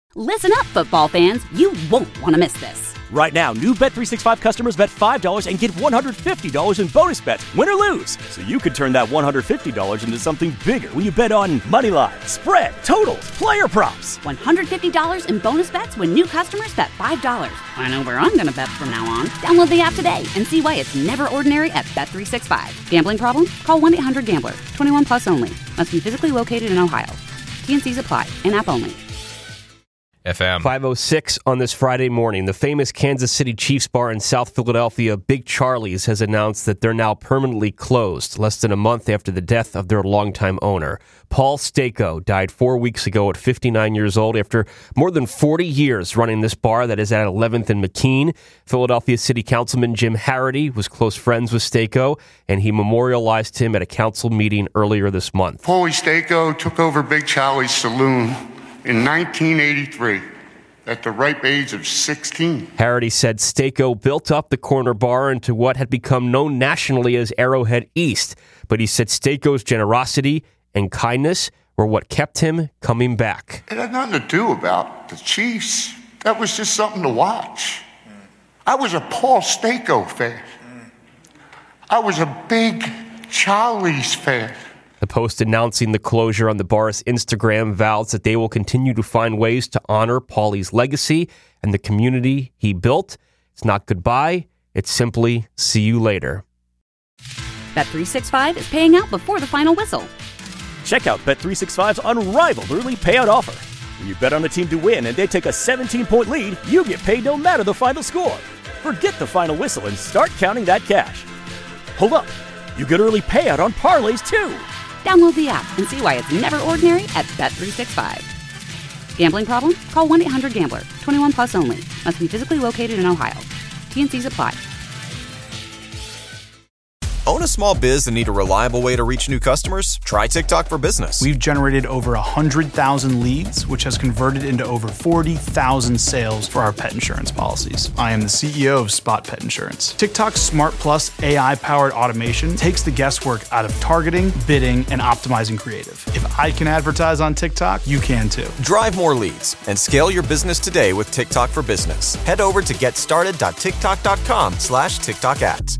Listen up, football fans. You won't want to miss this. Right now, new Bet365 customers bet $5 and get $150 in bonus bets, win or lose. So you could turn that $150 into something bigger when you bet on money line, spread, totals, player props. $150 in bonus bets when new customers bet $5. I know where I'm going to bet from now on. Download the app today and see why it's never ordinary at Bet365. Gambling problem? Call 1-800-GAMBLER. 21 plus only. Must be physically located in Ohio. T&Cs apply. In-app only. FM 5:06 on this Friday morning. The famous Kansas City Chiefs bar in South Philadelphia, Big Charlie's, has announced that they're now permanently closed, less than a month after the death of their longtime owner. Paul Stako died 4 weeks ago at 59 years old after more than 40 years running this bar that is at 11th and McKean. Philadelphia City Councilman Jim Harrity was close friends with Stako, and he memorialized him at a council meeting earlier this month. Paulie Stako took over Big Charlie's Saloon in 1983 at the ripe age of 16. Harrity said Stako built up the corner bar into what had become known nationally as Arrowhead East, but he said Stako's generosity and kindness were what kept him coming back. It had nothing to do about the Chiefs. That was just something to watch. I was a Paul Stako fan. I was a Big Charlie's fan. The post announcing the closure on the bar's Instagram vows that they will continue to find ways to honor Paulie's legacy and the community he built. It's not goodbye, it's simply see you later. Bet365 is paying out before the final whistle. Check out Bet365's unrivaled early payout offer. When you bet on a team to win and they take a 17-point lead, you get paid no matter the final score. Forget the final whistle and start counting that cash. Hold up, you get early payout on parlays too. Download the app and see why it's never ordinary at Bet365. Gambling problem? Call 1-800-GAMBLER. 21 plus only. Must be physically located in Ohio. T&Cs apply. Own a small biz and need a reliable way to reach new customers? Try TikTok for Business. We've generated over 100,000 leads, which has converted into over 40,000 sales for our pet insurance policies. I am the CEO of Spot Pet Insurance. TikTok's Smart Plus AI-powered automation takes the guesswork out of targeting, bidding, and optimizing creative. If I can advertise on TikTok, you can too. Drive more leads and scale your business today with TikTok for Business. Head over to getstarted.tiktok.com/TikTok ads.